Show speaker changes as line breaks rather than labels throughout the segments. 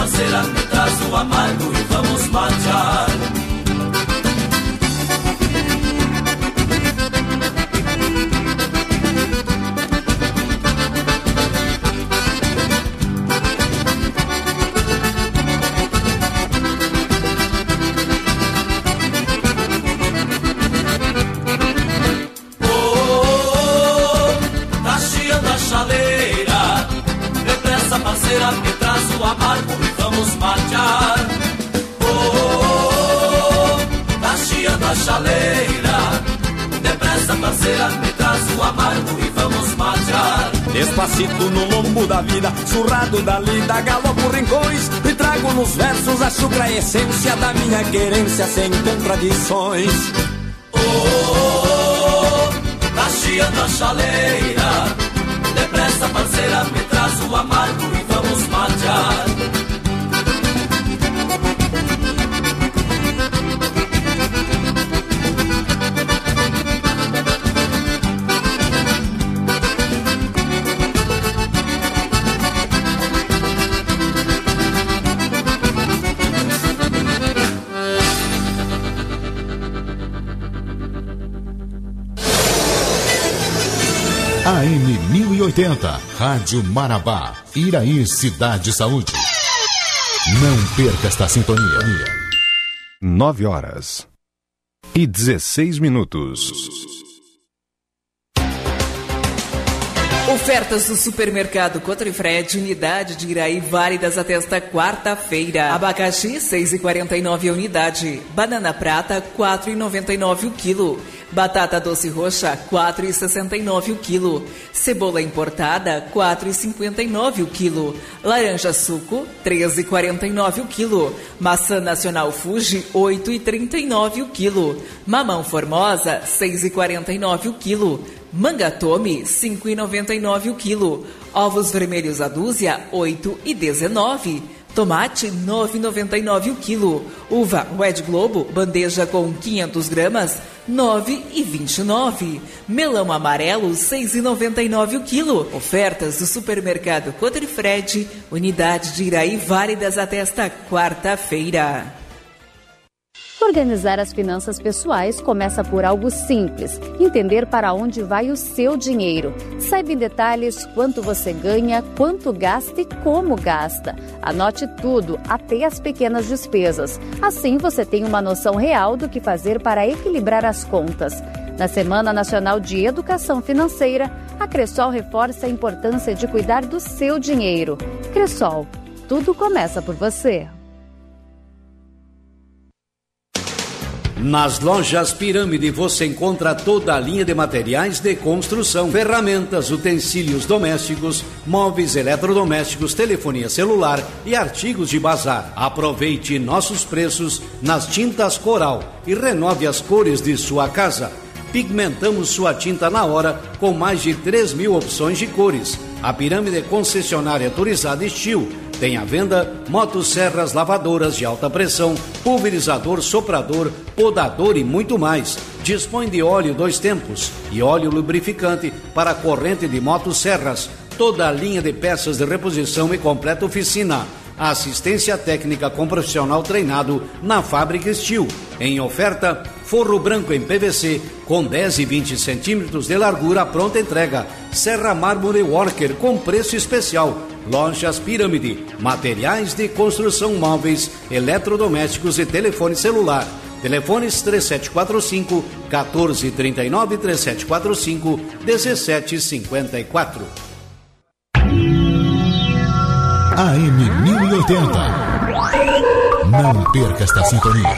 parceira, me traz o amargo e vamos matear. Me traz o amargo e vamos matear. Tá chiando a chaleira. Depressa, parceira, me traz o amargo e vamos matear.
Despacito no lombo da vida, surrado da lida, galopo rincões e trago nos versos a chucra essência da minha querência sem contradições.
Tá chiando a chaleira. Depressa, parceira, me traz o amargo e vamos matear.
AM 1080, Rádio Marabá, Iraí, Cidade Saúde. Não perca esta sintonia.
9h16.
Ofertas do supermercado Cotrifred, unidade de Iraí, válidas até esta quarta-feira. Abacaxi, 6,49 a unidade. Banana prata, 4,99 o quilo. Batata doce roxa, 4,69 o quilo. Cebola importada, 4,59 o quilo. Laranja suco, 13,49 o quilo. Maçã nacional Fuji, 8,39 o quilo. Mamão formosa, 6,49 o quilo. Manga Tome, 5,99 o quilo. Ovos vermelhos a dúzia, 8,19. Tomate, 9,99 o quilo. Uva Red Globo, bandeja com 500 gramas, 9,29. Melão amarelo, 6,99 o quilo. Ofertas do supermercado Cotrifred, unidade de Iraí, válidas até esta quarta-feira.
Organizar as finanças pessoais começa por algo simples: entender para onde vai o seu dinheiro. Saiba em detalhes quanto você ganha, quanto gasta e como gasta. Anote tudo, até as pequenas despesas. Assim você tem uma noção real do que fazer para equilibrar as contas. Na Semana Nacional de Educação Financeira, a Cressol reforça a importância de cuidar do seu dinheiro. Cressol, tudo começa por você.
Nas lojas Pirâmide você encontra toda a linha de materiais de construção, ferramentas, utensílios domésticos, móveis eletrodomésticos, telefonia celular e artigos de bazar. Aproveite nossos preços nas tintas Coral e renove as cores de sua casa. Pigmentamos sua tinta na hora com mais de 3.000 opções de cores. A Pirâmide é concessionária autorizada Estil. Tem à venda motosserras, lavadoras de alta pressão, pulverizador, soprador, podador e muito mais. Dispõe de óleo 2 tempos e óleo lubrificante para a corrente de motosserras. Toda a linha de peças de reposição e completa oficina. Assistência técnica com profissional treinado na Fábrica Estil. Em oferta, forro branco em PVC com 10 e 20 centímetros de largura à pronta entrega. Serra Mármore Worker com preço especial. Lojas Pirâmide, materiais de construção móveis, eletrodomésticos e telefone celular. Telefones 3745-1439, 3745-1754.
AM 1080. Não perca esta sintonia.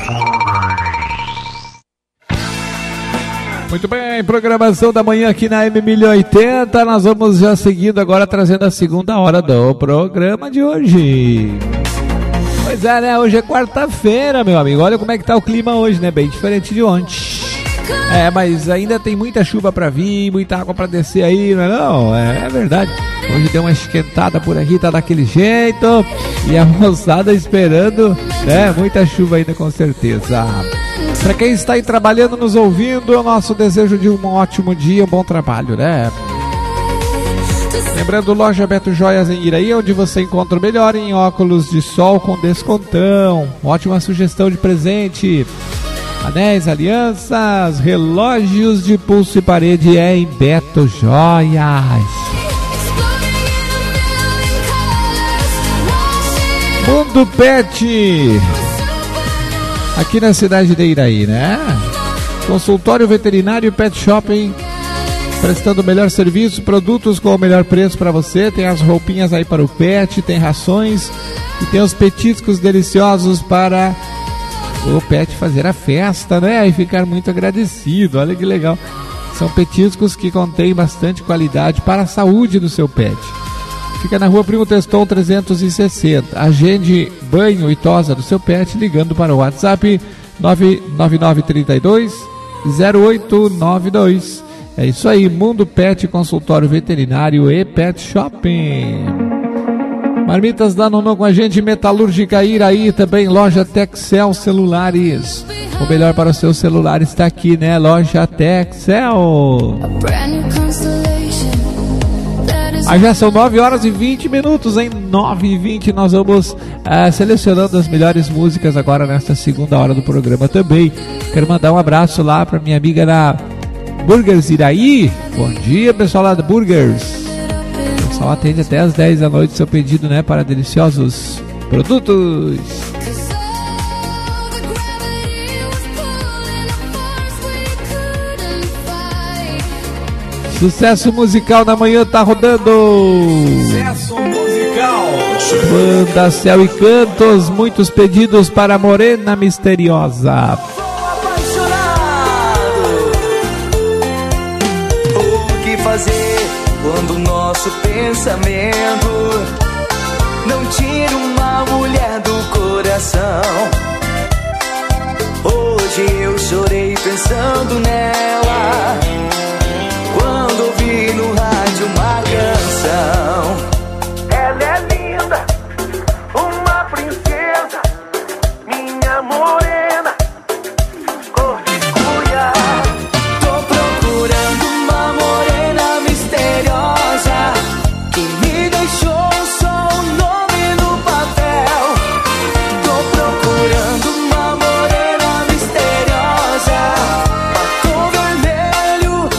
Muito bem, programação da manhã aqui na M1080. Nós vamos já seguindo agora, trazendo a segunda hora do programa de hoje. Pois é, né? Hoje é quarta-feira, meu amigo. Olha como é que tá o clima hoje, né? Bem diferente de ontem. É, mas ainda tem muita chuva pra vir, muita água pra descer aí, não é não? É verdade. Hoje deu uma esquentada por aqui, tá daquele jeito. E a moçada esperando, né? Muita chuva ainda, com certeza. Para quem está aí trabalhando, nos ouvindo, é o nosso desejo de um ótimo dia, um bom trabalho, né? Lembrando, loja Beto Joias em Iraí, onde você encontra o melhor em óculos de sol com descontão. Ótima sugestão de presente. Anéis, alianças, relógios de pulso e parede é em Beto Joias. Mundo Pet, aqui na cidade de Iraí, né? Consultório veterinário Pet Shopping, prestando o melhor serviço, produtos com o melhor preço para você. Tem as roupinhas aí para o pet, tem rações e tem os petiscos deliciosos para o pet fazer a festa, né? E ficar muito agradecido. Olha que legal. São petiscos que contêm bastante qualidade para a saúde do seu pet. Fica na rua Primo Teston 360. Agende banho e tosa do seu pet ligando para o WhatsApp 99932 0892. É isso aí, Mundo Pet, consultório veterinário e pet shopping. Marmitas da Nonô com a gente, Metalúrgica Iraí, também loja Texel Celulares. O melhor para o seu celular está aqui, né? Loja Texel. Aí já são 9 horas e 20 minutos, em 9 e 20 nós vamos selecionando as melhores músicas agora nesta segunda hora do programa também. Quero mandar um abraço lá para minha amiga da Burgers Iraí. Bom dia, pessoal lá da Burgers. O pessoal atende até às 10 da noite seu pedido, né, para deliciosos produtos. Sucesso musical na manhã tá rodando.
Sucesso musical.
Banda Céu e Cantos, muitos pedidos para Morena Misteriosa.
Sou apaixonado. O que fazer quando o nosso pensamento não tira uma mulher do coração? Hoje eu chorei pensando nela, quando ouvi no rádio uma canção. Ela é linda, uma princesa, minha morena, cor de cuia. Tô procurando uma morena misteriosa, que me deixou só o nome no papel. Tô procurando uma morena misteriosa, batom vermelho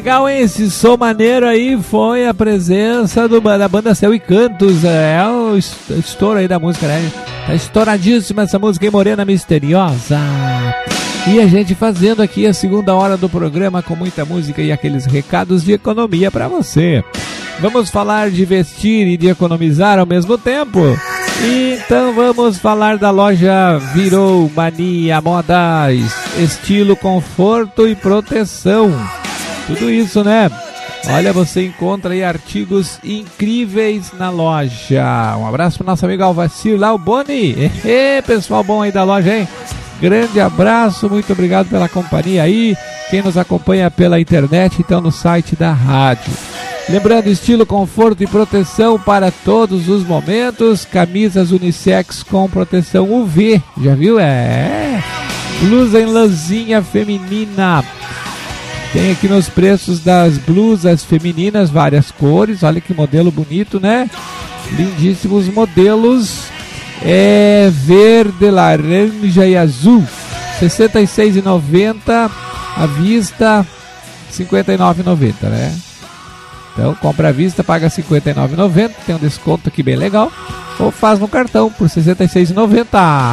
legal, hein? Esse som maneiro aí foi a presença da banda Céu e Cantos. É o estouro aí da música, né? Tá estouradíssima essa música, hein? Morena Misteriosa. E a gente fazendo aqui a segunda hora do programa com muita música e aqueles recados de economia pra você. Vamos falar de vestir e de economizar ao mesmo tempo? Então vamos falar da loja Virou Mania Modas. Estilo, conforto e proteção. Tudo isso, né? Olha, você encontra aí artigos incríveis na loja. Um abraço pro nosso amigo Alvacir lá, o Boni. Pessoal bom aí da loja, hein? Grande abraço, muito obrigado pela companhia aí. Quem nos acompanha pela internet, então no site da rádio. Lembrando, estilo, conforto e proteção para todos os momentos. Camisas unissex com proteção UV. Já viu? Blusa em lãzinha feminina. Tem aqui nos preços das blusas femininas várias cores. Olha que modelo bonito, né? Lindíssimos modelos. Verde, laranja e azul. R$ 66,90 à vista, R$ 59,90, né? Então compra à vista, paga R$ 59,90. Tem um desconto aqui bem legal. Ou faz no cartão por R$ 66,90.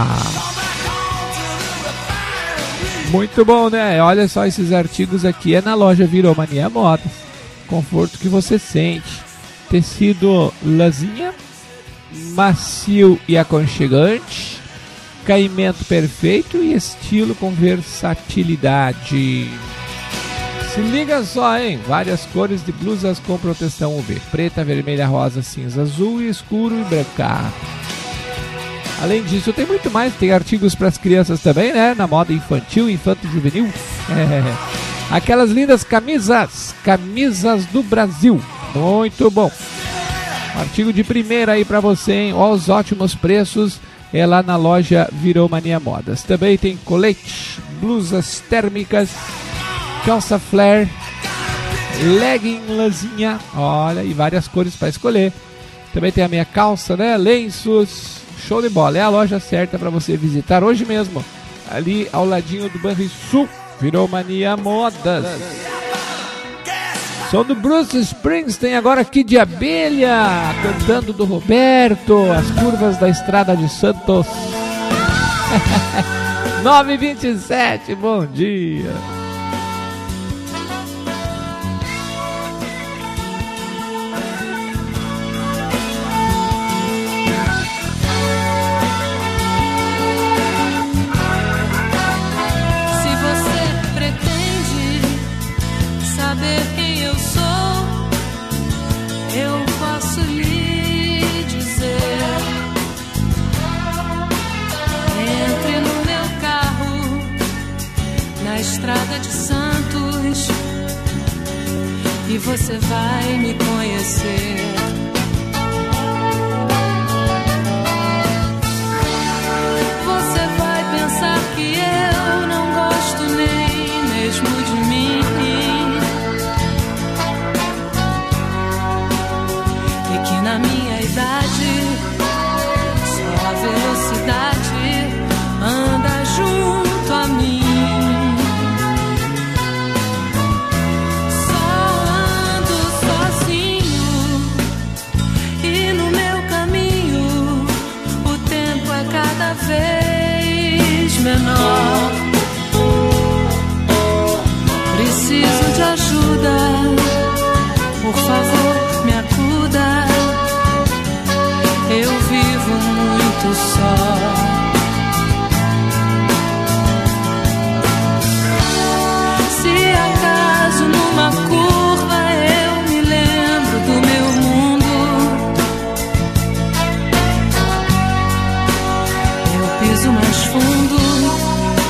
Muito bom, né? Olha só esses artigos aqui. É na loja Virou Mania Modas. Conforto que você sente. Tecido lãzinha, macio e aconchegante. Caimento perfeito e estilo com versatilidade. Se liga só, hein? Várias cores de blusas com proteção UV. Preta, vermelha, rosa, cinza, azul, escuro e branca. Além disso, tem muito mais. Tem artigos para as crianças também, né? Na moda infantil, infanto-juvenil. Aquelas lindas camisas do Brasil. Muito bom. Artigo de primeira aí para você, hein? Ó, os ótimos preços. É lá na loja Virou Mania Modas. Também tem colete, blusas térmicas, calça flare, legging lãzinha, olha, e várias cores para escolher. Também tem a meia calça, né? Lenços, show de bola. É a loja certa para você visitar hoje mesmo, ali ao ladinho do Banrisul. Virou Mania Modas. Som do Bruce Springsteen, agora aqui de Abelha, cantando do Roberto, as curvas da Estrada de Santos. 9h27, bom dia.
Se você pretende saber quem eu sou, eu posso lhe dizer. Entre no meu carro, na Estrada de Santos, e você vai me conhecer. Você vai pensar que eu não gosto nem mesmo de mim, e que na minha idade só a velocidade anda junto a mim. Só ando sozinho e no meu caminho o tempo é cada vez menor. Preciso de ajuda, por favor me acuda. Eu vivo muito só. Se acaso numa curva eu me lembro do meu mundo, eu piso mais fundo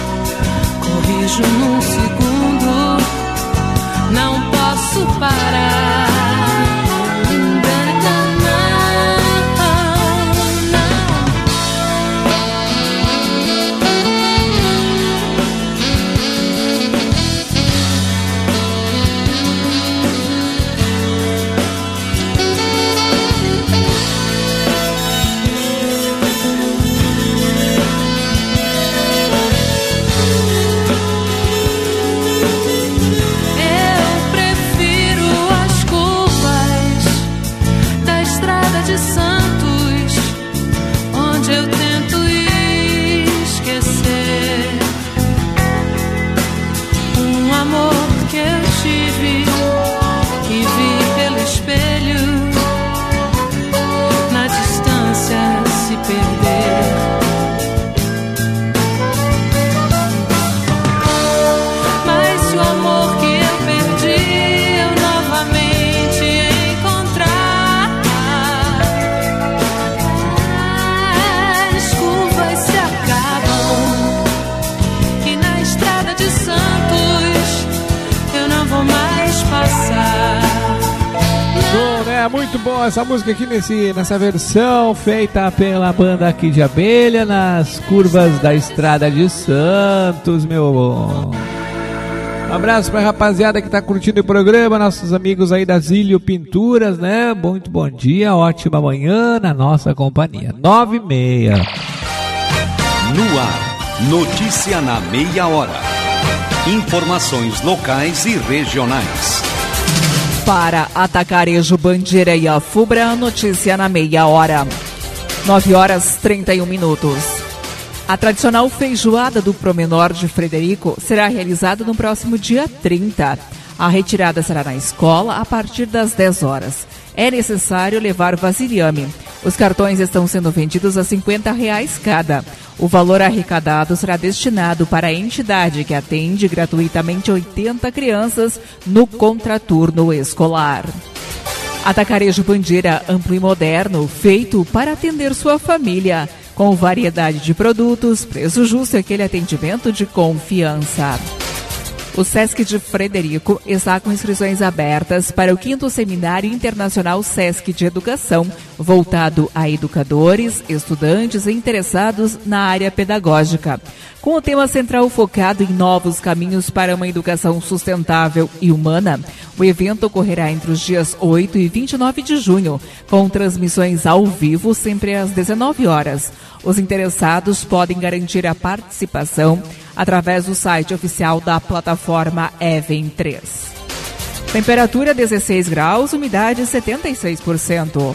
Muito bom essa música aqui nessa versão feita pela banda aqui de Abelha, nas curvas da Estrada de Santos, meu. Um abraço pra rapaziada que tá curtindo o programa, nossos amigos aí da Zílio Pinturas, né? Muito bom dia, ótima manhã na nossa companhia. 9h30.
No ar, notícia na meia hora. Informações locais e regionais.
Para Atacarejo, Bandeira e Afubra, notícia na meia hora. 9h31. A tradicional feijoada do Promenor de Frederico será realizada no próximo dia 30. A retirada será na escola a partir das 10 horas. É necessário levar vasilhame. Os cartões estão sendo vendidos a R$50 cada. O valor arrecadado será destinado para a entidade que atende gratuitamente 80 crianças no contraturno escolar. Atacarejo Bandeira amplo e moderno, feito para atender sua família. Com variedade de produtos, preço justo e aquele atendimento de confiança. O Sesc de Frederico está com inscrições abertas para o 5º Seminário Internacional Sesc de Educação, voltado a educadores, estudantes e interessados na área pedagógica. Com o tema central focado em novos caminhos para uma educação sustentável e humana, o evento ocorrerá entre os dias 8 e 29 de junho, com transmissões ao vivo sempre às 19 horas. Os interessados podem garantir a participação através do site oficial da plataforma Even 3. Temperatura 16 graus, umidade 76%.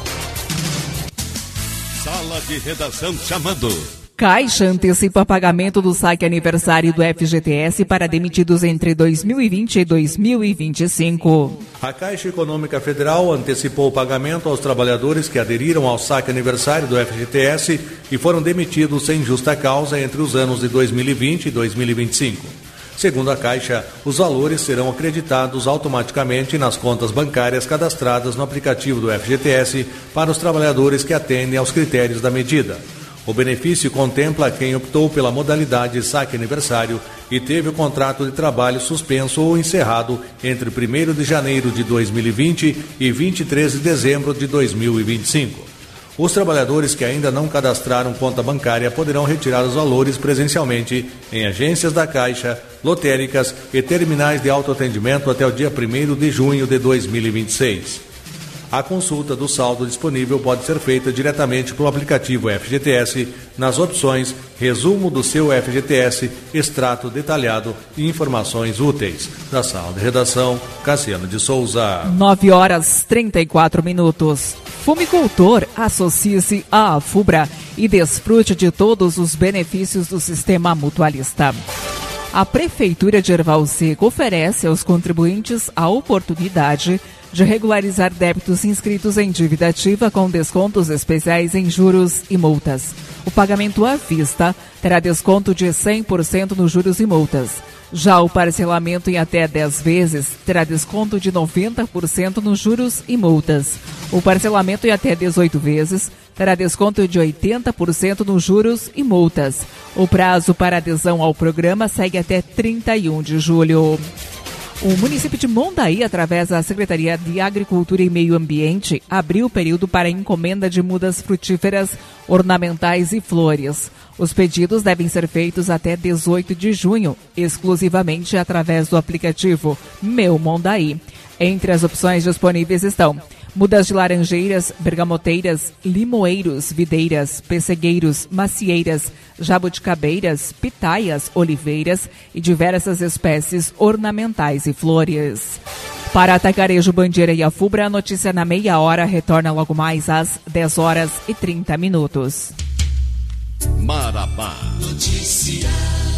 Sala de redação chamando.
Caixa antecipa pagamento do saque aniversário do FGTS para demitidos entre 2020 e 2025.
A Caixa Econômica Federal antecipou o pagamento aos trabalhadores que aderiram ao saque aniversário do FGTS e foram demitidos sem justa causa entre os anos de 2020 e 2025. Segundo a Caixa, os valores serão acreditados automaticamente nas contas bancárias cadastradas no aplicativo do FGTS para os trabalhadores que atendem aos critérios da medida. O benefício contempla quem optou pela modalidade saque aniversário e teve o contrato de trabalho suspenso ou encerrado entre 1º de janeiro de 2020 e 23 de dezembro de 2025. Os trabalhadores que ainda não cadastraram conta bancária poderão retirar os valores presencialmente em agências da Caixa, lotéricas e terminais de autoatendimento até o dia 1º de junho de 2026. A consulta do saldo disponível pode ser feita diretamente pelo aplicativo FGTS nas opções Resumo do seu FGTS, Extrato detalhado e Informações úteis. Da sala de redação, Cassiano de Souza.
9h34. Fumicultor, associe-se à Afubra e desfrute de todos os benefícios do sistema mutualista. A Prefeitura de Erval Seco oferece aos contribuintes a oportunidade de regularizar débitos inscritos em dívida ativa com descontos especiais em juros e multas. O pagamento à vista terá desconto de 100% nos juros e multas. Já o parcelamento em até 10 vezes terá desconto de 90% nos juros e multas. O parcelamento em até 18 vezes terá desconto de 80% nos juros e multas. O prazo para adesão ao programa segue até 31 de julho. O município de Mondaí, através da Secretaria de Agricultura e Meio Ambiente, abriu o período para encomenda de mudas frutíferas, ornamentais e flores. Os pedidos devem ser feitos até 18 de junho, exclusivamente através do aplicativo Meu Mondaí. Entre as opções disponíveis estão mudas de laranjeiras, bergamoteiras, limoeiros, videiras, pessegueiros, macieiras, jabuticabeiras, pitaias, oliveiras e diversas espécies ornamentais e flores. Para Atacarejo, Bandeira e Afubra, a notícia na meia hora retorna logo mais às 10h30.
Marabá.
Notícia.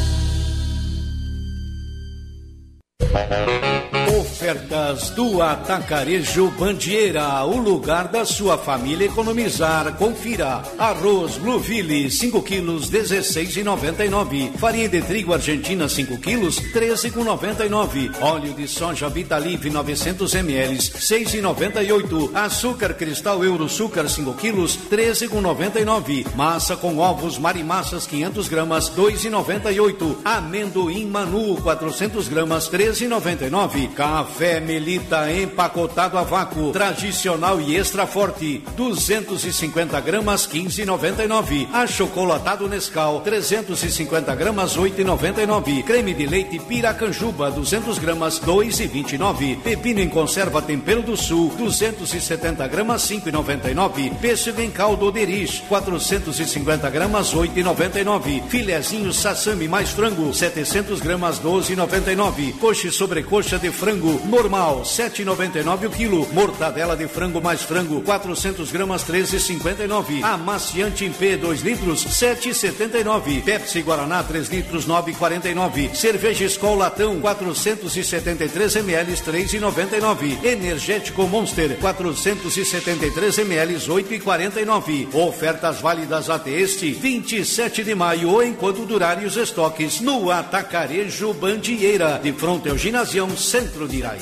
Ofertas do Atacarejo Bandeira, o lugar da sua família economizar. Confira: arroz Blueville 5 quilos 16,99, farinha de trigo argentina 5 quilos 13,99, óleo de soja Vitalive 900 ml 6,98, açúcar cristal Euroçúcar 5 quilos 13,99, massa com ovos Marimassas 500 gramas 2,98, amendoim Manu 400 gramas 13,99, Café Melita empacotado a vácuo, tradicional e extra forte, 250 gramas, 15,99. Achocolatado Nescau, 350 gramas, 8,99. Creme de leite Piracanjuba, 200 gramas, 2,29. Pepino em conserva Tempero do Sul, 270 gramas, 5,99. Pêssego em caldo Derich, 450 gramas, 8,99. Filezinho Sassami mais frango, 700 gramas, 12,99. Coxa e sobrecoxa de frango normal, 7,99 o quilo. Mortadela de frango mais frango, 400 gramas, 13,59. Amaciante em P, 2 litros, 7,79. Pepsi Guaraná, 3 litros, 9,49. Cerveja Skol Latão, 473 ml, 3,99. Energético Monster, 473 ml, 8,49. Ofertas válidas até este 27 de maio ou enquanto durarem os estoques no Atacarejo Bandieira, de fronte ao Ginasião Centro de Iraí.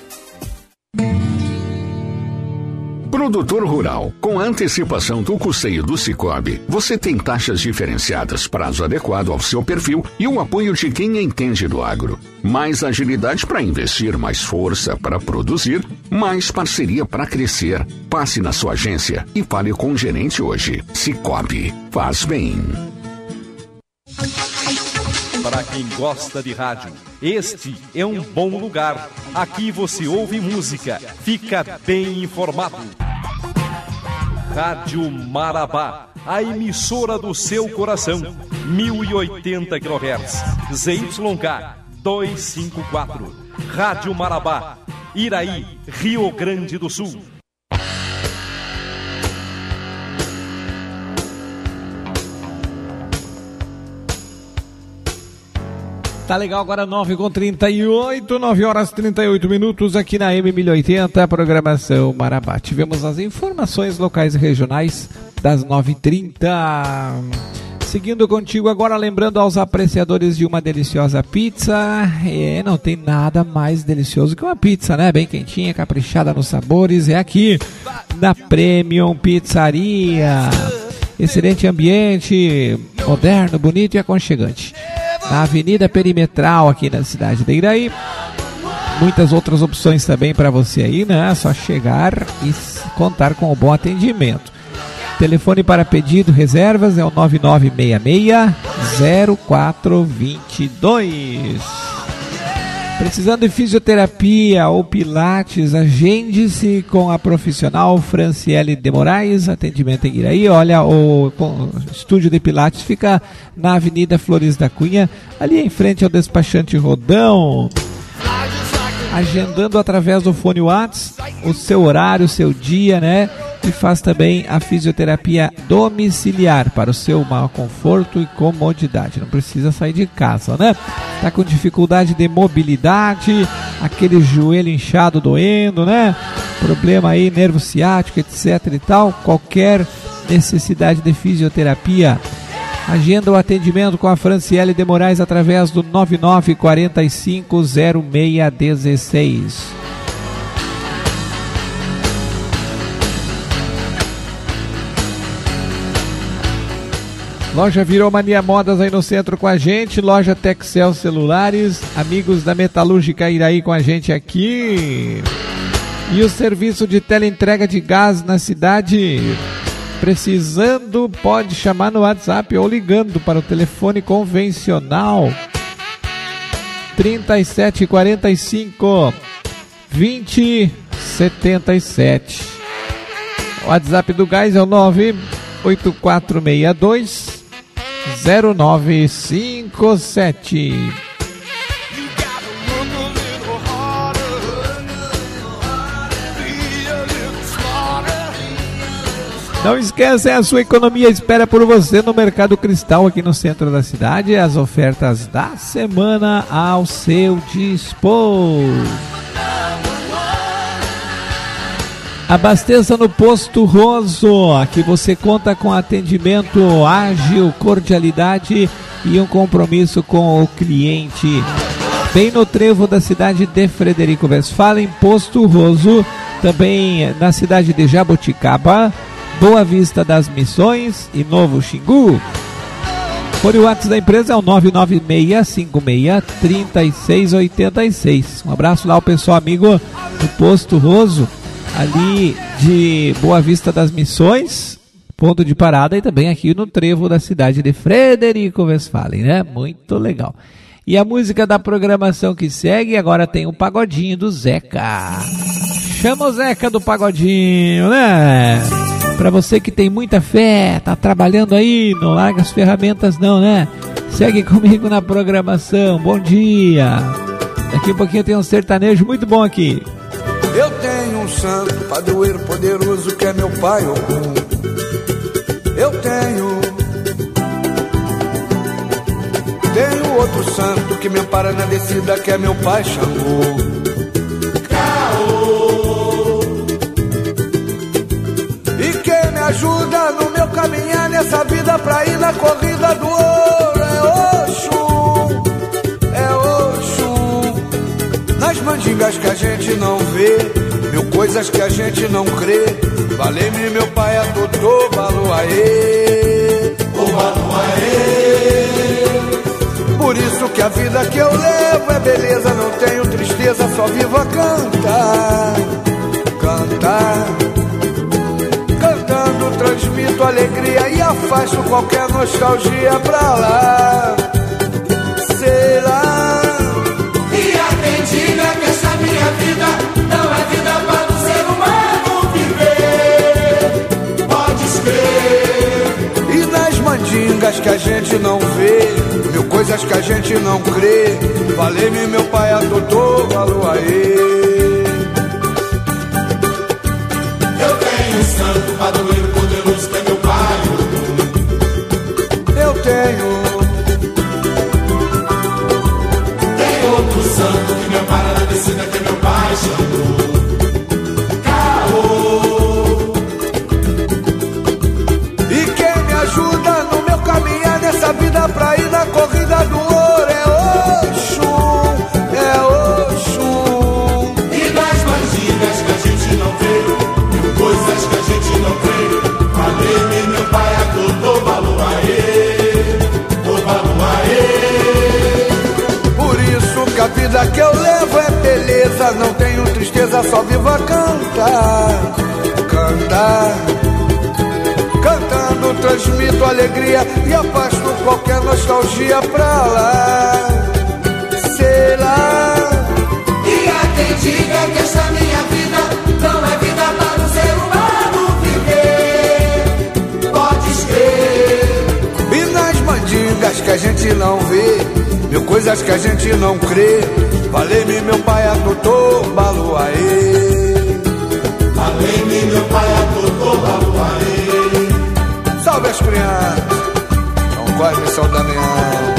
Produtor rural, com a antecipação do custeio do Cicobi, você tem taxas diferenciadas, prazo adequado ao seu perfil e o apoio de quem entende do agro. Mais agilidade para investir, mais força para produzir, mais parceria para crescer. Passe na sua agência e fale com o gerente hoje. Cicobi, faz bem.
Para quem gosta de rádio, este é um bom lugar. Aqui você ouve música, fica bem informado. Rádio Marabá, a emissora do seu coração, 1080 kHz, ZYK 254. Rádio Marabá, Iraí, Rio Grande do Sul.
Tá legal, agora 9h38, 9 horas 38 minutos aqui na M1080, programação Marabá. Tivemos as informações locais e regionais das 9h30. Seguindo contigo agora, lembrando aos apreciadores de uma deliciosa pizza, não tem nada mais delicioso que uma pizza, né? Bem quentinha, caprichada nos sabores, é aqui na Premium Pizzaria. Excelente ambiente, moderno, bonito e aconchegante. Na Avenida Perimetral, aqui na cidade de Iraí. Muitas outras opções também para você aí, né? É só chegar e contar com o bom atendimento. Telefone para pedido, reservas é o 9966-0422. Precisando de fisioterapia ou pilates, agende-se com a profissional Franciele de Moraes, atendimento em Iraí. Olha, o estúdio de pilates fica na Avenida Flores da Cunha, ali em frente ao despachante Rodão. Agendando através do fone WhatsApp o seu horário, o seu dia, né? E faz também a fisioterapia domiciliar para o seu maior conforto e comodidade. Não precisa sair de casa, né? Tá com dificuldade de mobilidade, aquele joelho inchado doendo, né? Problema aí, nervo ciático, etc e tal. Qualquer necessidade de fisioterapia, agenda o atendimento com a Franciele de Moraes através do 99450616. Loja Virou Mania Modas aí no centro com a gente, loja Texel Celulares, amigos da Metalúrgica Iraí com a gente aqui. E o serviço de teleentrega de gás na cidade. Precisando, pode chamar no WhatsApp ou ligando para o telefone convencional 3745 2077. O WhatsApp do gás é o 98462 0957. Não esqueça, a sua economia espera por você no Mercado Cristal, aqui no centro da cidade. As ofertas da semana ao seu dispor. Abasteça no Posto Roso. Aqui você conta com atendimento ágil, cordialidade e um compromisso com o cliente. Bem no trevo da cidade de Frederico Westphalen, Posto Roso. Também na cidade de Jaboticaba, Boa Vista das Missões e Novo Xingu. Por o WhatsApp da empresa é o 996563686. Um abraço lá ao pessoal amigo do Posto Roso, ali de Boa Vista das Missões, ponto de parada, e também aqui no trevo da cidade de Frederico Westphalen, né? Muito legal. E a música da programação que segue agora tem um pagodinho do Zeca. Chama o Zeca do pagodinho, né? Pra você que tem muita fé, tá trabalhando aí, não larga as ferramentas não, né? Segue comigo na programação, bom dia. Daqui a pouquinho tem um sertanejo muito bom aqui.
Eu tenho um santo, padroeiro poderoso que é meu pai Ogum. Eu tenho outro santo que me ampara na descida que é meu pai Xangô. Ajuda no meu caminhar nessa vida pra ir na corrida do ouro. É Oxum. Nas mandingas que a gente não vê, mil coisas que a gente não crê. Valei-me meu pai a Totô, Baluaê. O Baluaê. Por isso que a vida que eu levo é beleza, não tenho tristeza, só vivo a cantar. Cantar. Cantando transmito alegria e afasto qualquer nostalgia pra lá. Sei lá.
E há quem diga que essa minha vida não é vida para o ser humano viver. Podes crer.
E nas mandingas que a gente não vê, mil coisas que a gente não crê. Valei-me meu pai a Totô, Baluaê.
Santo padroeiro poderoso que é meu pai.
Eu tenho
outro santo que me ampara na descida que é meu pai Xangô.
E quem me ajuda no meu caminhar nessa vida pra ir na corrida do ouro é Oxum.
E nas mandingas que a gente não vê, coisas que a gente não crê. Valei-me meu pai a Totô, Baluaê. O Baluaê.
Por isso que a vida que eu levo é beleza, não tenho tristeza, só vivo a cantar. Cantar. Cantando transmito alegria e afasto qualquer nostalgia pra lá. Sei lá.
E há quem diga que essa minha vida não é vida para o ser humano viver. Podes crer.
E nas mandingas que a gente não vê, mil coisas que a gente não crê. Valei-me meu pai a Totô, Baluaê.
Valei-me meu pai a Totô, Baluaê.
Salve as crianças, São Cosme e São Damião.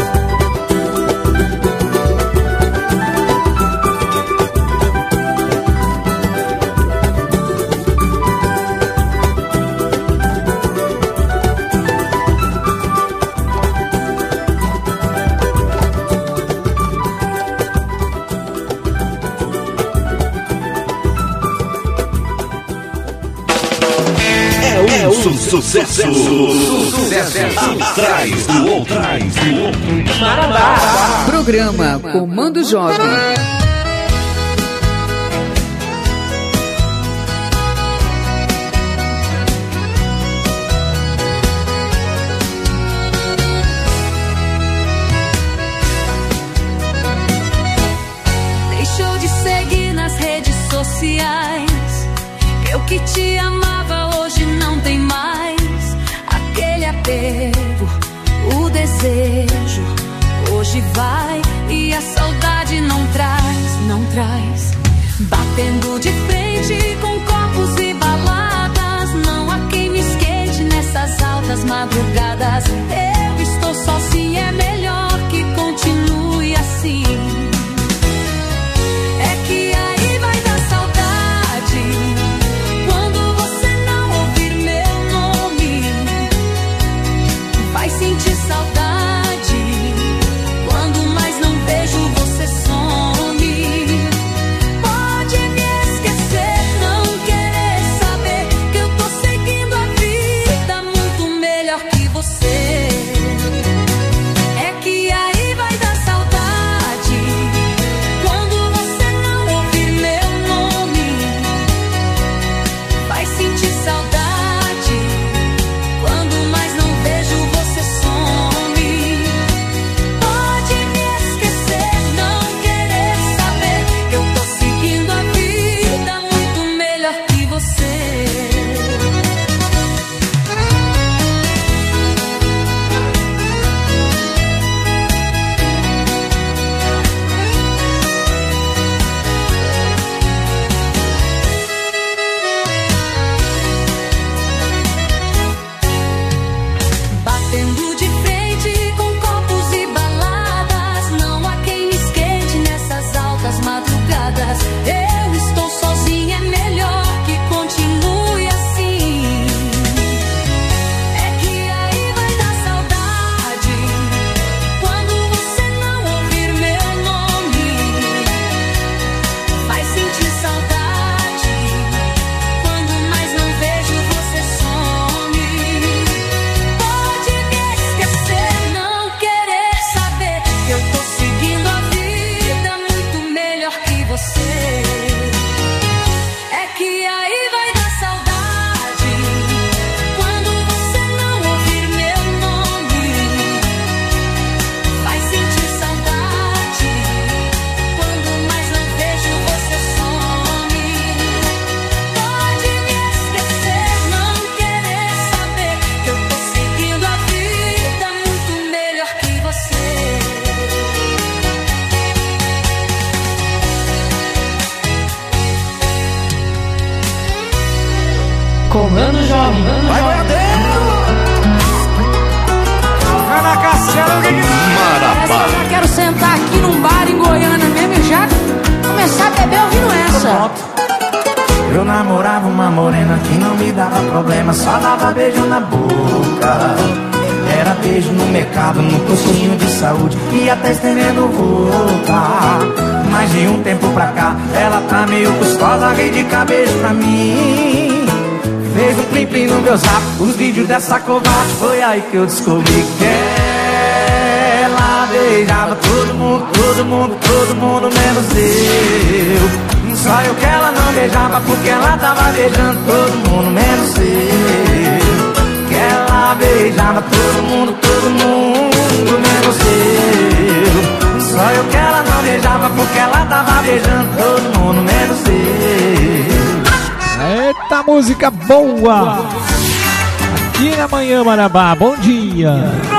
Sucesso atrás do outro.
Marabá. Programa Comando Jovem.
Deixou de seguir nas redes sociais. Eu que te amava hoje não tem mais. Aquele apego, o desejo hoje vai e a saudade não traz.
bando jovem, vai boiadeiro. Vai na Castela,
Marabá.
eu já quero sentar aqui num bar em Goiânia mesmo e já começar a beber ouvindo essa.
Eu namorava uma morena que não me dava problema, só dava beijo na boca. Era beijo no mercado, no postinho de saúde e até estendendo roupa. Mas de um tempo pra cá, ela tá meio gostosa, veio de cabeça pra mim. Fez um plim-plim no meu zap, os vídeos dessa covarde. Foi aí que eu descobri que ela beijava todo mundo, todo mundo, todo mundo, menos eu. Só eu que ela não beijava porque ela tava beijando todo mundo, menos eu. Que ela beijava todo mundo, menos eu. Só eu que ela não beijava porque ela tava beijando todo mundo, menos eu.
Eita, música boa! Aqui na Manhã Marabá, bom dia!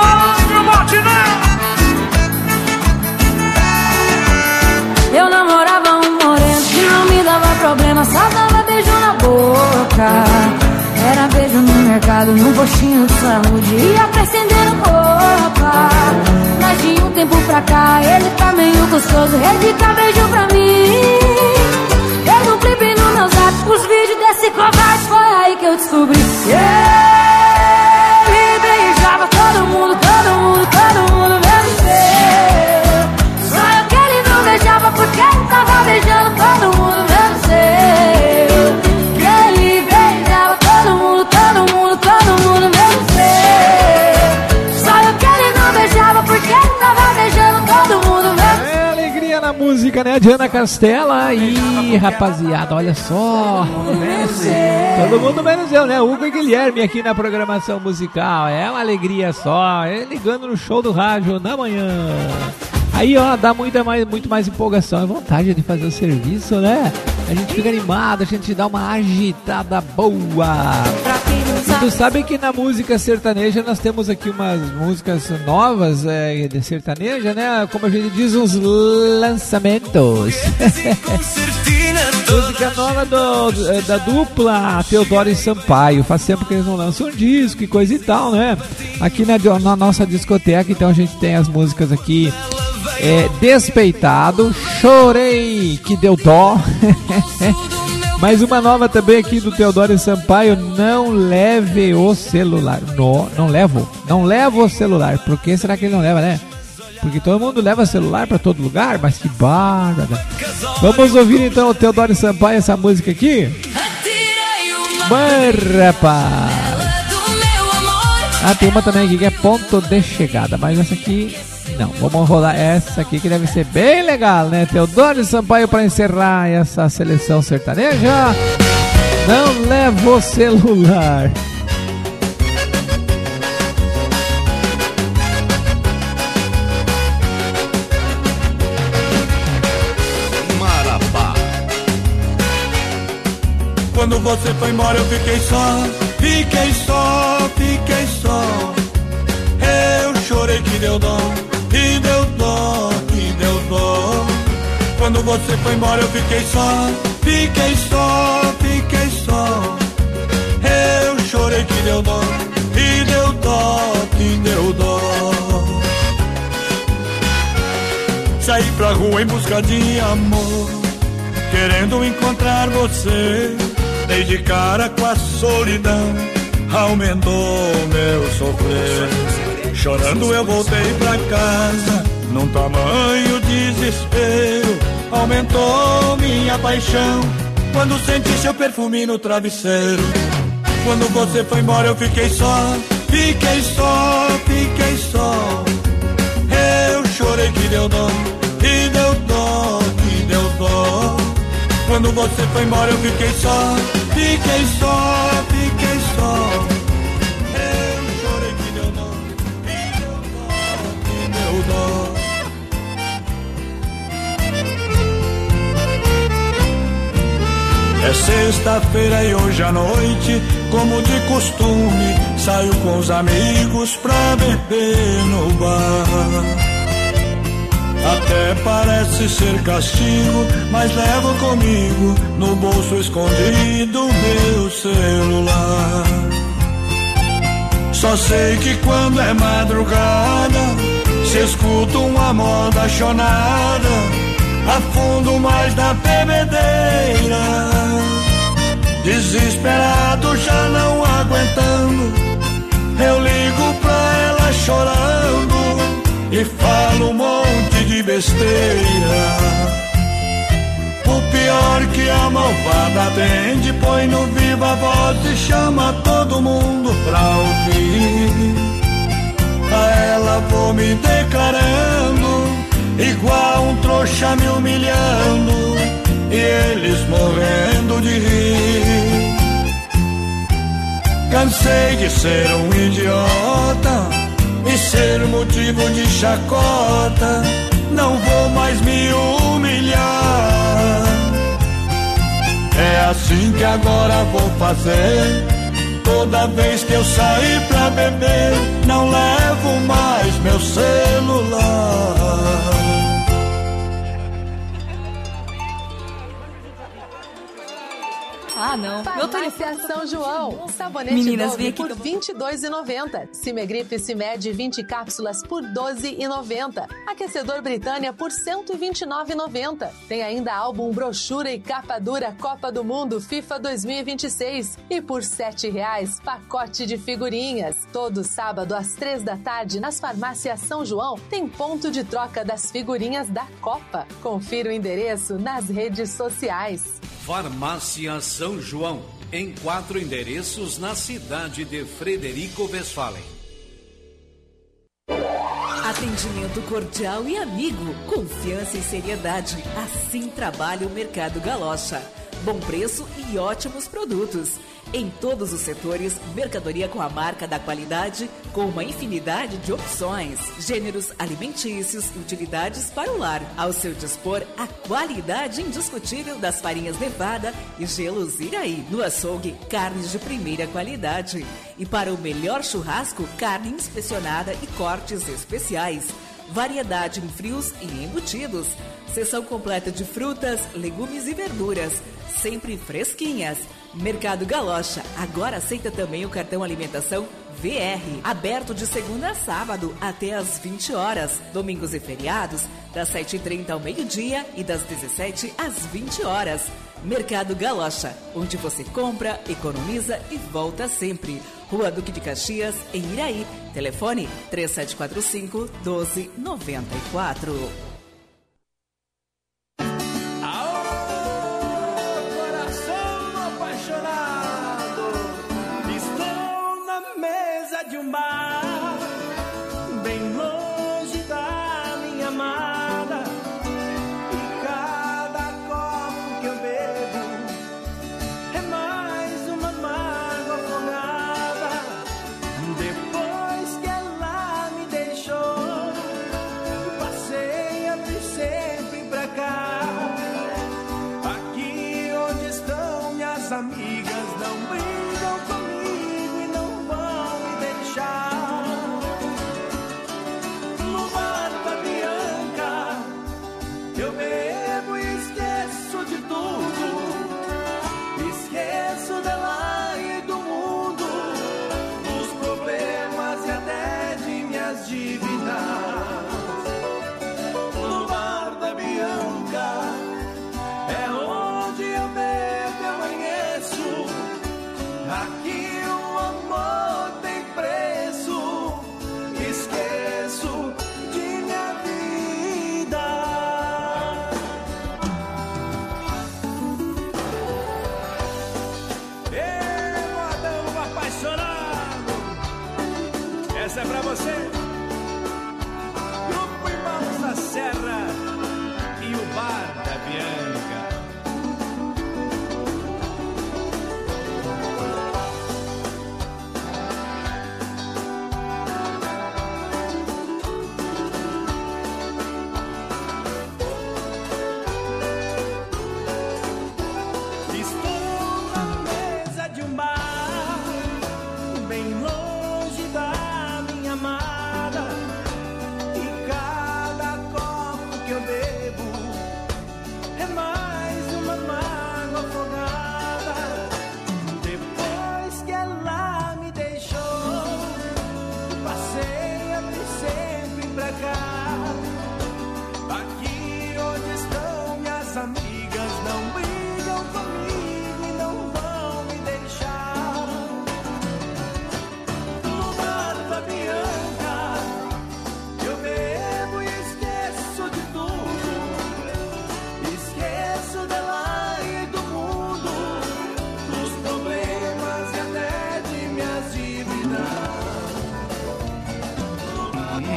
Eu namorava um moreno que não me dava problema, só dava beijo na boca. Era beijo no mercado, no postinho de saúde e até estendendo roupa. Mas de um tempo pra cá, ele tá meio gostoso, dedica beijo pra mim. Fez um clipe no meu zap, os vídeos desse covarde. Foi aí que eu descobri que ele beijava todo mundo, todo mundo, todo mundo, menos eu. Só eu que ele não beijava porque ele tava beijando todo mundo, menos eu. Que ele beijava todo mundo, todo mundo, todo mundo, menos eu. Só eu que ele não beijava porque ele tava beijando todo mundo, menos eu.
É alegria na música, né? Diana Castela e rapaziada, olha só. Todo mundo menos eu, né? Hugo e Guilherme aqui na programação musical. É uma alegria só. É ligando no show do rádio na manhã. Aí, ó, dá muito mais empolgação e vontade de fazer o serviço, né? A gente fica animado, a gente dá uma agitada boa. E tu sabe que na música sertaneja nós temos aqui umas músicas novas de sertaneja, né? Como a gente diz, uns lançamentos. Música nova da dupla Teodoro e Sampaio. Faz tempo que eles não lançam um disco e coisa e tal, né? Aqui na nossa discoteca, então a gente tem as músicas aqui. Despeitado, Chorei que deu dó. Mais uma nova também aqui do Teodoro e Sampaio, Não leve o celular. Não levo o celular. Por que será que ele não leva, né? Porque todo mundo leva celular pra todo lugar, mas que bárbara. Vamos ouvir então o Teodoro e Sampaio, essa música aqui. Rapaz. Tem uma também aqui que é Ponto de Chegada, mas essa aqui não. Vamos rolar essa aqui que deve ser bem legal, né? Teodoro e Sampaio para encerrar essa seleção sertaneja. Não levo o celular.
Marabá.
Quando você foi embora eu fiquei só. Eu chorei que deu dó, que deu dó, que deu dó. Quando você foi embora eu fiquei só. Eu chorei que deu dó, que deu dó, que deu dó. Saí pra rua em busca de amor, querendo encontrar você. Dei de cara com a solidão, aumentou meu sofrer. Chorando eu voltei pra casa, num tamanho desespero. Aumentou minha paixão, quando senti seu perfume no travesseiro. Quando você foi embora eu fiquei só. Eu chorei que deu dó, que deu dó, que deu dó. Quando você foi embora eu fiquei só. Eu chorei que deu dó, que deu dó, que deu dó. É sexta-feira e hoje à noite, como de costume, saio com os amigos pra beber no bar. Até parece ser castigo, mas levo comigo no bolso escondido meu celular. Só sei que quando é madrugada, se escuta uma moda chonada, afundo mais na bebedeira. Desesperado, já não aguentando, eu ligo pra ela chorando e falo um monte de besteira. O pior que a malvada atende, põe no viva voz e chama todo mundo pra ouvir. A ela vou me declarando, igual um trouxa me humilhando, e eles morrendo de rir. Cansei de ser um idiota e ser motivo de chacota, não vou mais me humilhar. É assim que agora vou fazer, toda vez que eu sair pra beber, não levo mais meu celular.
Ah, não. Meu telefone
São João. Sabonete
Meninas,
Dove
vem aqui
por R$ 22,90. Cimegripe Cimed 20 cápsulas por R$ 12,90. Aquecedor Britânia por R$ 129,90. Tem ainda álbum, brochura e capa dura Copa do Mundo FIFA 2026. E por R$ 7,00, pacote de figurinhas. Todo sábado às 15h nas farmácias São João tem ponto de troca das figurinhas da Copa. Confira o endereço nas redes sociais.
Farmácia São João, em 4 endereços na cidade de Frederico Westphalen.
Atendimento cordial e amigo, confiança e seriedade. Assim trabalha o Mercado Galocha. Bom preço e ótimos produtos. Em todos os setores, mercadoria com a marca da qualidade, com uma infinidade de opções, gêneros alimentícios e utilidades para o lar. Ao seu dispor, a qualidade indiscutível das farinhas Nevada e gelos Iraí. No açougue, carnes de primeira qualidade. E para o melhor churrasco, carne inspecionada e cortes especiais. Variedade em frios e embutidos. Seção completa de frutas, legumes e verduras, sempre fresquinhas. Mercado Galocha agora aceita também o cartão alimentação VR, aberto de segunda a sábado até às 20 horas, domingos e feriados das 7h30 ao meio-dia e das 17 às 20 horas. Mercado Galocha, onde você compra, economiza e volta sempre. Rua Duque de Caxias, em Iraí. Telefone 3745-1294.
De um bar bem longe da minha amada, e cada copo que eu bebo é mais uma mágoa afogada. Depois que ela me deixou, passei a vir sempre pra cá. Aqui onde estão minhas amigas, não brigam comigo e não vão me deixar. No bar da Bianca eu bebo e esqueço de tudo, esqueço dela e do mundo, dos problemas e até de minhas dívidas. No bar da Bianca é onde eu bebo e amanheço. Aqui o amor tem preço, esqueço de minha vida. Ei, modão apaixonado, essa é pra você. Grupo Irmãos da Serra e o Bar da Bianca. De um bar bem longe da minha amada,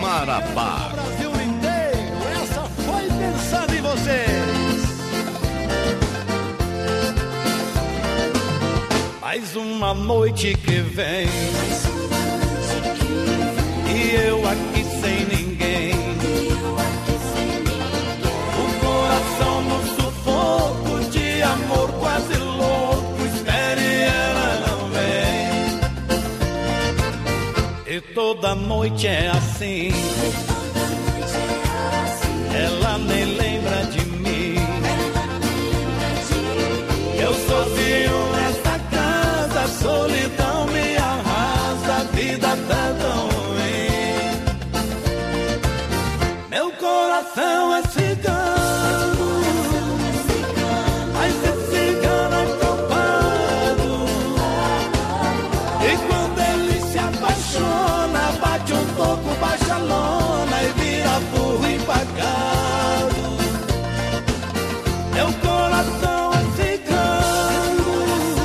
Marabá.
Brasil inteiro, essa foi pensando em vocês. Mais uma noite que vem, e eu aqui sem ninguém. O coração no sufoco de amor quase louco, espere e ela não vem. E toda noite é assim, ela nem lembra de mim. Eu sozinho nessa casa, a solidão me arrasa, a vida tá tão ruim. Meu coração é cigano, mas é cigano acampado. E quando ele se apaixona, bate um toco, baixa a lona e vira burro empacado. Meu coração é cigano,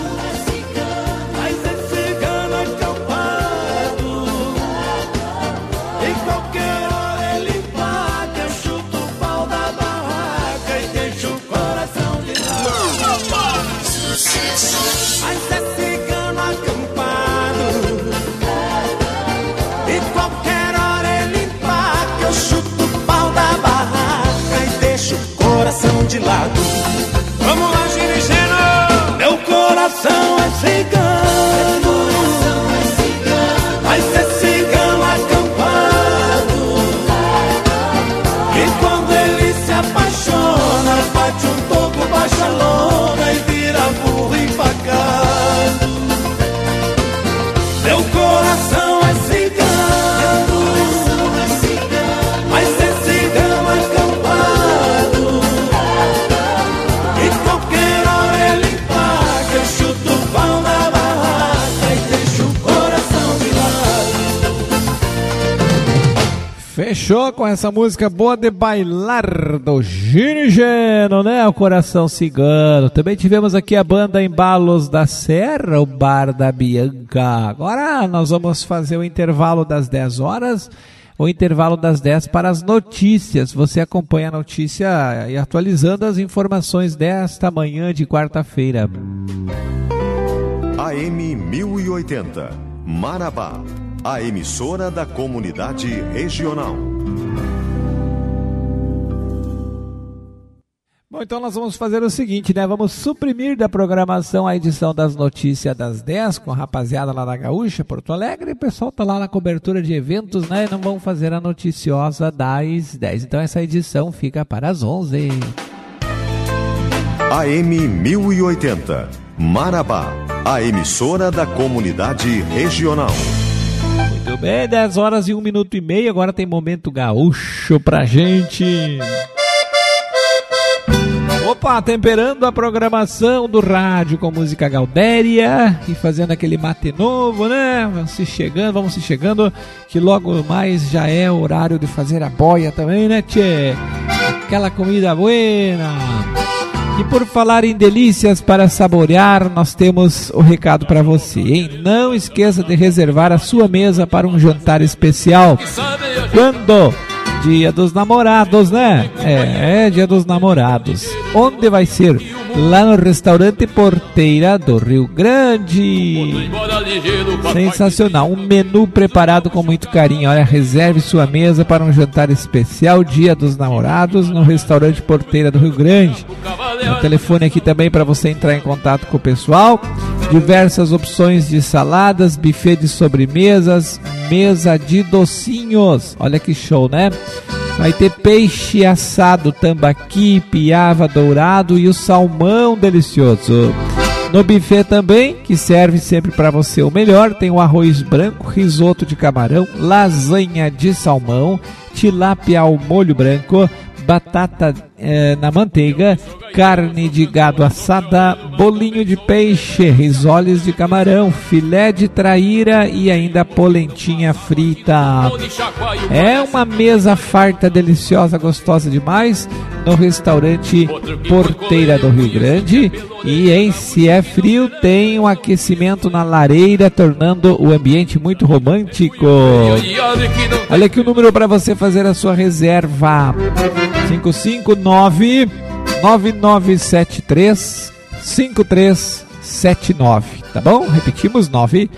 mas é cigano acampado. E qualquer hora ele paga, eu chuto o pau da barraca e deixo o coração de lado. Mas é cigano acampado. E qualquer hora ele paga, eu chuto o pau da barraca e deixo o coração de lado. Vamos lá, Girigeno! Meu coração é cigano, mas é cigano acampado. E quando ele se apaixona, bate um toco, baixa a lona e vira burro empacado. Meu coração é cigano, mas é cigano acampado. E qualquer hora ele paga, eu chuto o pau na barraca e deixo o coração de lado.
Fechou com essa música boa de bailar do Girigeno, né? O Coração Cigano. Também tivemos aqui a banda Embalos da Serra, o Bar da Bianca. Agora nós vamos fazer o intervalo das 10 horas, o intervalo das 10 para as notícias. Você acompanha a notícia e atualizando as informações desta manhã de quarta-feira.
AM 1080, Marabá, a emissora da comunidade regional.
Bom, então nós vamos fazer o seguinte, né? Vamos suprimir da programação a edição das notícias das 10 com a rapaziada lá da Gaúcha, Porto Alegre. E o pessoal tá lá na cobertura de eventos, né? E não vão fazer a noticiosa das 10. Então essa edição fica para as 11.
AM 1080, Marabá, a emissora da comunidade regional.
Muito bem, 10 horas e 1 minuto e meio. Agora tem Momento Gaúcho pra gente. Opa, temperando a programação do rádio com música gaudéria e fazendo aquele mate novo, né? Vamos se chegando, que logo mais já é o horário de fazer a boia também, né, tchê? Aquela comida buena. E por falar em delícias para saborear, nós temos o recado para você, hein? Não esqueça de reservar a sua mesa para um jantar especial. Quando? Dia dos Namorados, né? É Dia dos Namorados. Onde vai ser? Lá no restaurante Porteira do Rio Grande. Sensacional, um menu preparado com muito carinho. Olha, reserve sua mesa para um jantar especial, Dia dos Namorados, no restaurante Porteira do Rio Grande. O telefone aqui também para você entrar em contato com o pessoal. Diversas opções de saladas, buffet de sobremesas, mesa de docinhos. Olha que show, né? Vai ter peixe assado, tambaqui, piava dourado e o salmão delicioso. No buffet também, que serve sempre para você o melhor, tem o arroz branco, risoto de camarão, lasanha de salmão, tilápia ao molho branco, batata na manteiga, carne de gado assada, bolinho de peixe, risoles de camarão, filé de traíra e ainda polentinha frita. É uma mesa farta, deliciosa, gostosa demais no restaurante Porteira do Rio Grande. E se é frio, tem um aquecimento na lareira, tornando o ambiente muito romântico. Olha aqui o número para você fazer a sua reserva: 559-9973-5379, tá bom? Repetimos,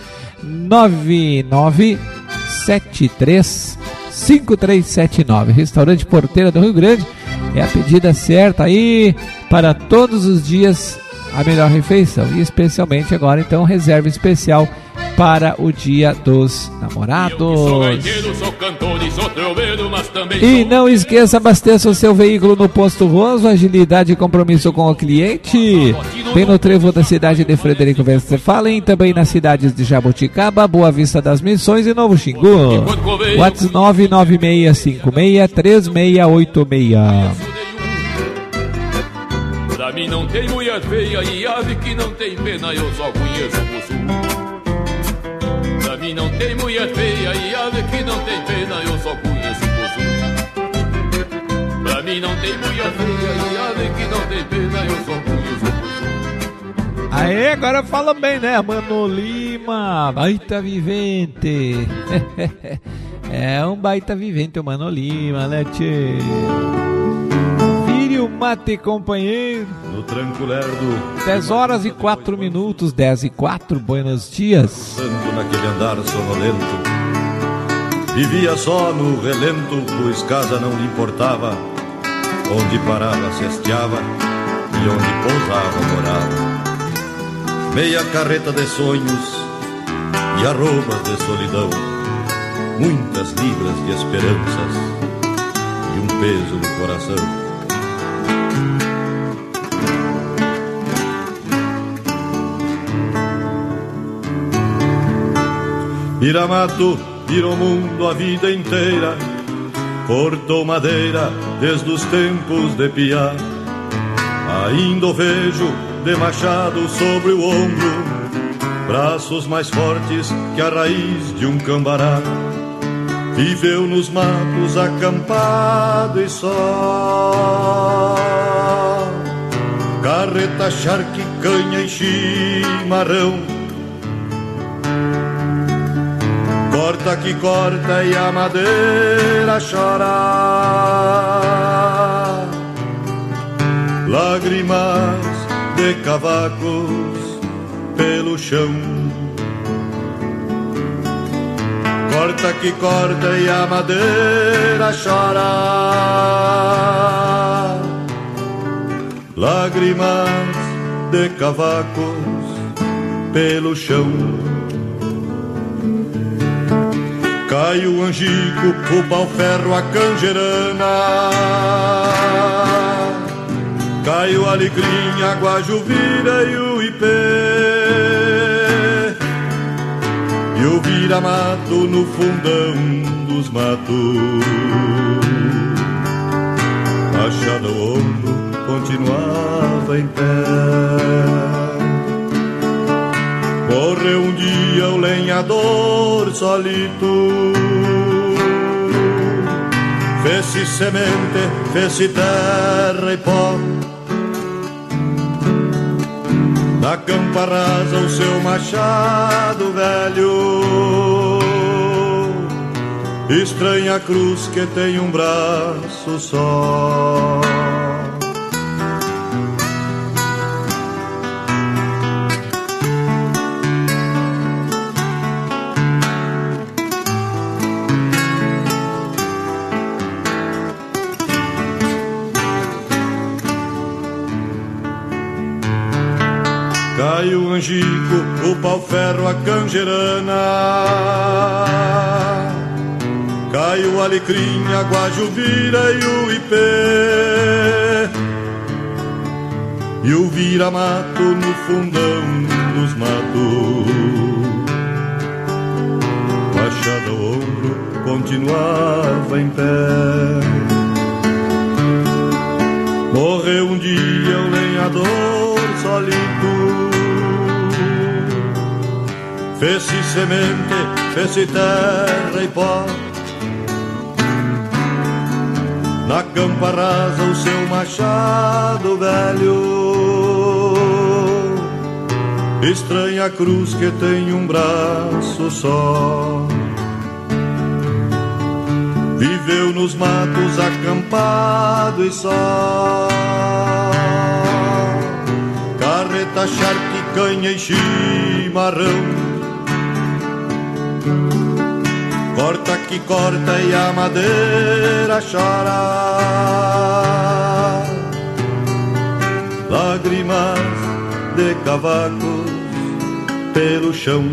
99973-5379. Restaurante Porteira do Rio Grande é a pedida certa aí para todos os dias, a melhor refeição. E especialmente agora, então, reserva especial para o Dia dos Namorados. E não esqueça, abasteça o seu veículo no Posto Roso, agilidade e compromisso com o cliente. Bem no trevo da cidade de Frederico Westphalen, também nas cidades de Jaboticaba, Boa Vista das Missões e Novo Xingu. WhatsApp 996563686.
Pra mim não tem mulher feia e ave que não tem pena, eu só conheço o sul. Pra mim não tem mulher feia e ave que não tem pena, eu só conheço o sul. Pra mim não tem mulher feia e ave que não tem pena, eu só conheço o sul.
Aê, agora fala bem, né? Mano Lima, baita vivente. É um baita vivente o Mano Lima, né, tchê? Mate, companheiro.
No tranco lerdo,
10 horas e 4 minutos, 10 e 4, buenos dias.
Santo naquele andar sonolento, vivia só no relento, pois casa não lhe importava. Onde parava se hasteava e onde pousava morava. Meia carreta de sonhos e arrobas de solidão, muitas libras de esperanças e um peso no coração. Iramato virou mundo a vida inteira, cortou madeira desde os tempos de piar. Ainda o vejo de machado sobre o ombro, braços mais fortes que a raiz de um cambará. Viveu nos matos acampado e só, carreta, charque, canha e chimarrão. Corta que corta e a madeira chora, lágrimas de cavacos pelo chão. Corta que corta e a madeira chora, lágrimas de cavacos pelo chão. Cai o angico, o pau-ferro, a canjerana, cai o alecrim, a guajuvira e o ipê, e o vira-mato no fundão dos matos. Machado ao ombro, continuava em pé. Morreu um dia o lenhador solito, fez-se semente, fez-se terra e pó. Na campa rasa o seu machado velho, estranha cruz que tem um braço só. Cai o angico, o pau-ferro, a canjerana, cai o alecrim, a guajuvira e o ipê, e o vira-mato no fundão dos matos. Machado ao ombro, continuava em pé. Morreu um dia o lenhador solito, fez-se semente, fez-se terra e pó. Na campa rasa o seu machado velho, estranha cruz que tem um braço só. Viveu nos matos acampado e só, carreta, charque, canha e chimarrão. Corta que corta e a madeira chora, lágrimas de cavacos pelo chão.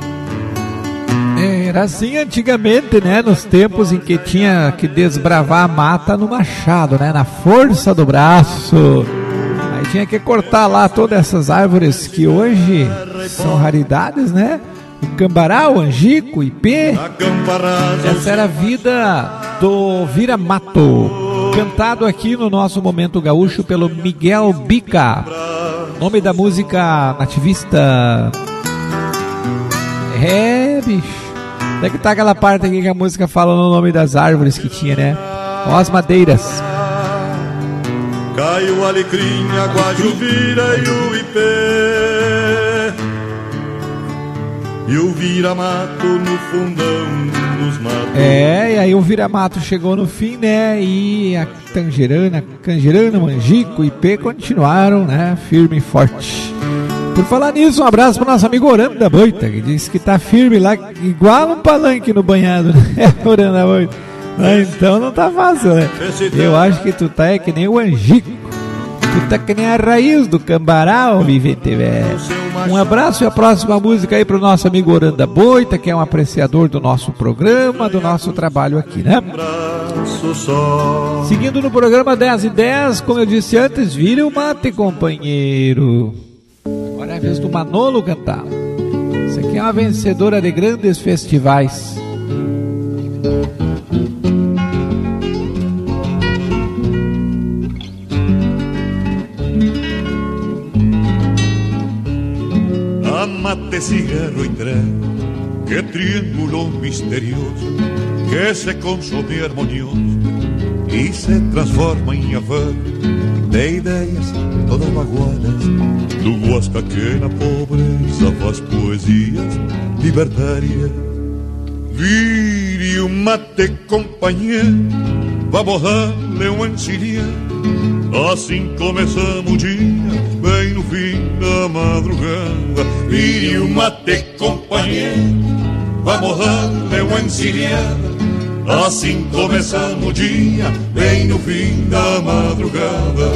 Era assim antigamente, né? Nos tempos em que tinha que desbravar a mata no machado, né? Na força do braço. Aí tinha que cortar lá todas essas árvores que hoje são raridades, né? O cambará, o angico, o ipê. Essa era a vida do vira-mato, cantado aqui no nosso Momento Gaúcho pelo Miguel Bica. Nome da música nativista. É, bicho. Até que tá aquela parte aqui que a música fala no nome das árvores que tinha, né? Ó, as madeiras.
Caiu o alecrim, a guajubira e o ipê, e o vira-mato no fundão dos matos.
É, e aí o vira-mato chegou no fim, né? E a canjerana, manjico e ipê continuaram, né? Firme e forte. Por falar nisso, um abraço pro nosso amigo Orando da Boita, que disse que tá firme lá, igual um palanque no banhado, né? Orando da Boita. Então não tá fácil, né? Eu acho que tu tá que nem o angico. Tu tá que nem a raiz do cambará, ô vivente velho. Um abraço e a próxima música aí pro nosso amigo Orando da Boita, que é um apreciador do nosso programa, do nosso trabalho aqui, né? Seguindo no programa 10:10, como eu disse antes, vira o mate, companheiro. Agora é a vez do Manolo cantar. Isso aqui é uma vencedora de grandes festivais.
Mate, cigarro y tren, que triángulo misterioso que se consome armonioso y se transforma em afã de ideias todas magoadas do Huasca que na pobreza faz poesias libertárias. Vire um mate, companheiro, vamos dar-lhe um encilhar. Assim começamos o dia, bem no fim da madrugada. Vire um mate, companheiro, vamos dar-lhe uma encilhada. Assim começamos o dia, bem no fim da madrugada.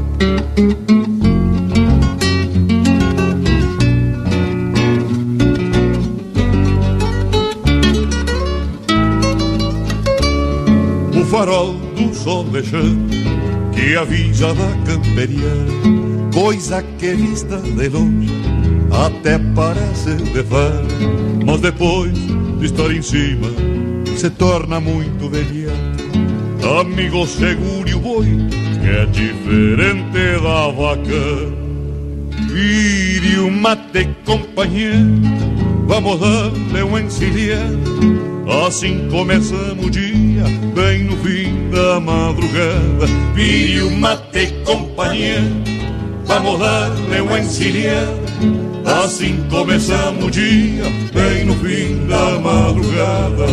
O farol do sol deixando que avisa da camperiana, coisa que vista de longe até parece de fora, mas depois de estar em cima se torna muito velheta. Amigo, segure o boi, que é diferente da vaca. Vire o mate, companheiro, vamos dar-lhe uma encilhada. Assim começamos o dia, bem no fim da madrugada. Vire o mate, companheiro, vamos dar-lhe uma encilhada. Assim começamos o dia, bem no fim da madrugada.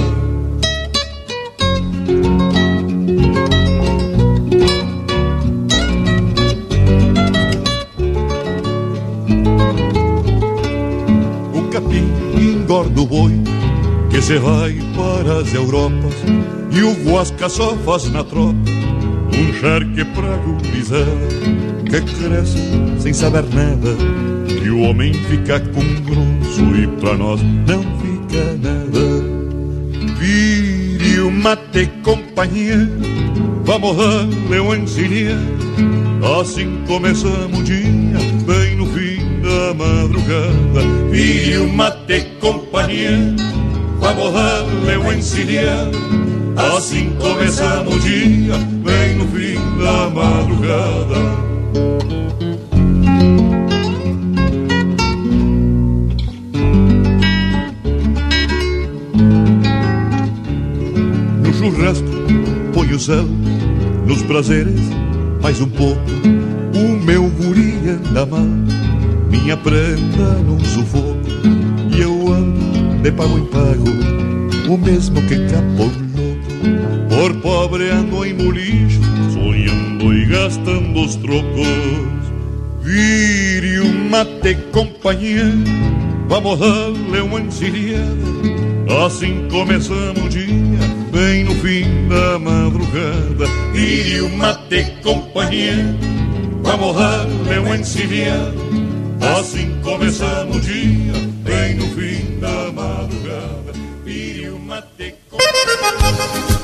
O capim engorda o boi que se vai para as Europas, e o Huasca só faz na tropa um charque pra gurizada que cresce sem saber nada, que o homem fica com grosso e pra nós não fica nada. Vire o mate, companheiro, vamos dar-lhe uma encilhada. Assim começamos o dia, bem no fim da madrugada. Vire o mate, companheiro, vamos darle o encilhado. Assim começamos o dia, bem no fim da madrugada. No churrasco põe o sal, nos prazeres mais um pouco. O meu guri anda mal, minha prenda num sufoco. E eu ando de pago em pago, o mesmo que capou louco. Por pobre ando em bolicho, sonhando e gastando os trocos. Vire um mate, companheiro, vamos dar-lhe uma encilhada. Assim começamos o dia, bem no fim da madrugada. Vire um mate, companheiro, vamos dar-lhe uma encilhada. Assim começamos o dia, bem no fim da madrugada. Vire um mate, companheiro.